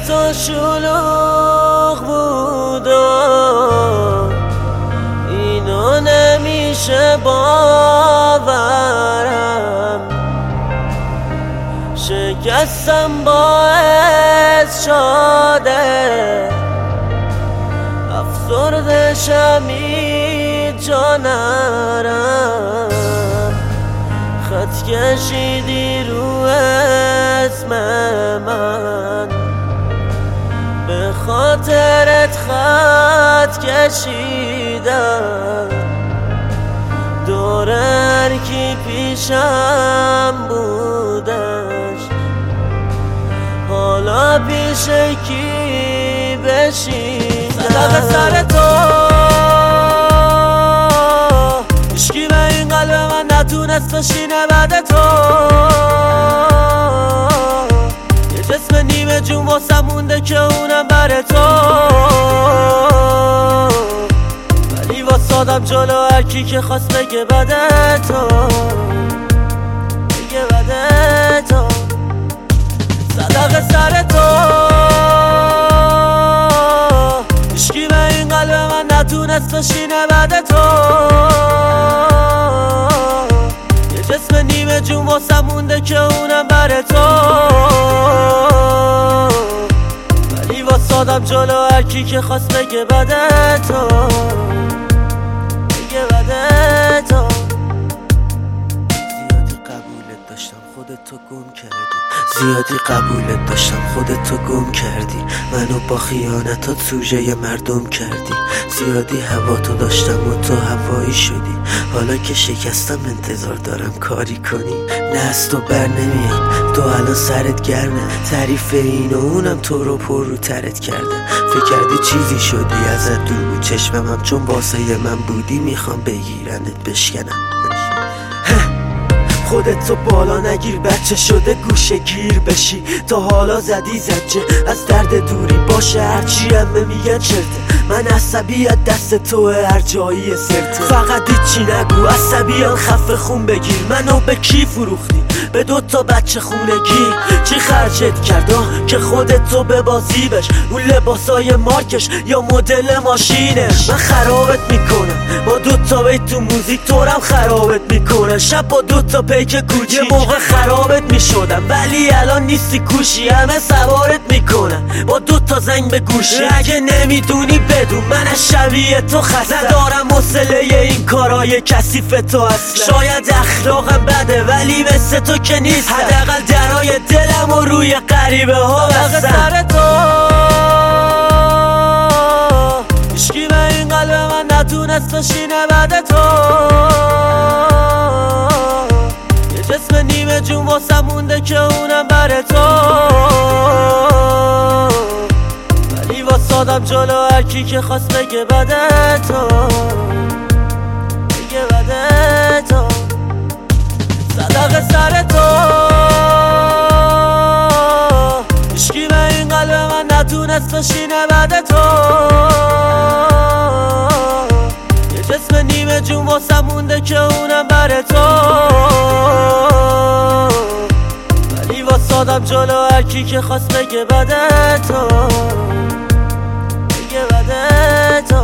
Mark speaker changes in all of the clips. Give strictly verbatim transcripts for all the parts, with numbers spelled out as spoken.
Speaker 1: تو شلوغ بود و اینو نمیشه باورم. شکستم باعث شده افسرده شمی جا نرم. خط کشیدی رو اسم من، به خاطرت خط کشیدم. دور هر کی پیشم بودش حالا پیش کی بشینم. صدق سر تو هیچکی به این قلب من نتونست بشینه بعد تو. یه جسم نیمه جون واسه مونده که اونم بر تو، ولی واسادم جلو هرکی که خواست بگه بعد تو، بگه بعد تو. صدق سر تو هیچکی به این قلب من نتونست بشینه بعد تو. یه جسم نیمه جون واسه مونده که اونم بر تو، ولی واسادم جلو هرکی که خواست بگه بعد تو، بگه بعد تو. زیادی قبولت داشتم خودتو گم کردی، زیادی قبولت داشتم خودتو گم کردی. منو با خیانتات سوژه مردم کردی. زیادی هوا تو داشتم و تو هوایی شدی. حالا که شکستم انتظار دارم کاری کنی. نه از تو بر نمیاد، تو الان سرت گرمه. تعریف این و اونم تو رو پر رو ترت کرده. فکر کردی چیزی شدی ازت دور بود چشمم، چون واسه من بودی میخوام بگیرنت بشکنم. خودت تو بالا نگیر، بچه شده گوشه گیر بشی. تا حالا زدی زجه از درد دوری باشه، هرچی همه میگن چرته. من عصبیت دست توه هر جایی سرته. فقط چی نگو عصبیان خفه خون بگیر. منو به کی فروختی؟ به دوتا بچه خونگی. چی خرجت کرده که خودت تو به بازی بش؟ اون لباسای مارکش یا مدل ماشینش. من خرابت میکنم با دوتا بیت تو موزیک، طورم خرابت میکنم. شب با دوتا پیک کوچی یه موقع خرابت میشدم، ولی الان نیستی کوشی. همه سوارت میکنم با دوتا زنگ به گوشی. اگه نمیدونی بدون من شبیه تو خسته ندارم حوصله این کارای کثیف تو اصلا. شاید اخلاقم بده ولی مثل تو که نیست. حداقل درای دلم و روی غریبه ها بستم. سر تو هیچکی به این قلب من نتونست بشینه بعد تو. یه جسم نیمه جون واسه مونده که اونم بر تو، ولی واسادم جلو هرکی که خواست بگه بعد تو، بگه بعد تو. صدق سر تو هیچکی به این قلب من نتونست بشینه بعد تو. یه جسم نیمه جون واسه مونده که اونم بر تو، ولی واسادم جلو هرکی که خواست بگه بعد تو، بگه بعد تو.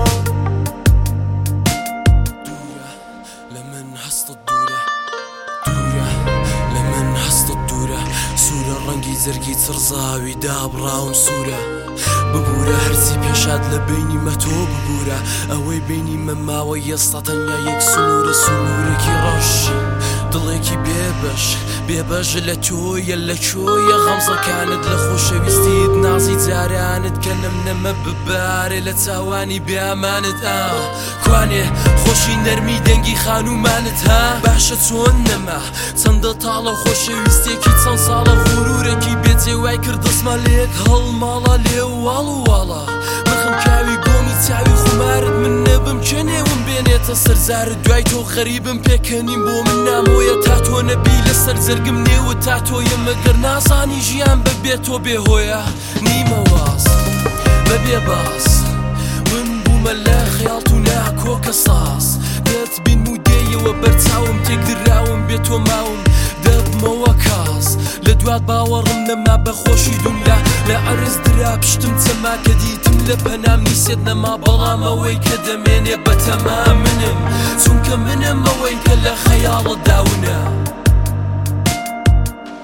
Speaker 2: ڕەنگی زەرگی چڕزاوی دابڕاوم سوورە ببوورە هەرچی پێشاد لە بینی مە تۆ ببوورە. ئەوەی بینی مە ماوە ئێستا تەنیا یەک سنوورە، سنوورێکی ڕەشی دڵێکی بێبەش بێبەش لە تۆیە لە کۆیە غەمزەکانت لە خۆشەویستیت نازی جارانت کە نەم نەمە ببارێ لە چاوانی بێمانت. ئا کوانێ خۆشی نەرمی دەنگی خانومانت ها باشە چۆن نەما چەندە تاڵە خۆشەویستێکی چەند ساڵە غورورێکی بێجێوای کرد دەسما لێک هەڵماڵە لێ واڵ و واڵە مەخم کاوی گۆمی چاوی خومارت من نەبم کە نێوم بێنێتە سەرزارت دوای تۆ غەریبم پێکەنیم بۆ من نامۆیە تا تۆ نەبی لەسەر زەرگم نێوە تا تۆیە مەگەر نازانی ژیان بەبێ تۆ بێهۆیە نیمە واز بەبێ باس من بوومە لە خەیاڵت و ناکۆکە ساس دەتبین و دێیەوە بەرچاوم تێک دراوم بێ تۆ ماوم دەب نەبمەوە کاس لە دوات باوەڕم نەما بەخۆشی دونیا لە عەرز درا پشتم چەما کە دیتم لە پەنام نیسێت نەما بەڵام ئەوەی کە دەمێنێ بەتەما منم چونکە منم ئەوەی کە لە خەیاڵە داونە.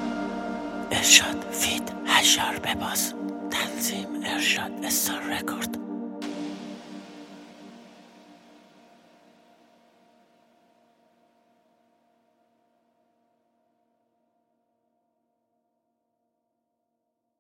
Speaker 1: ارشاد فید هشار بباز تنظیم ارشاد استار رکورد.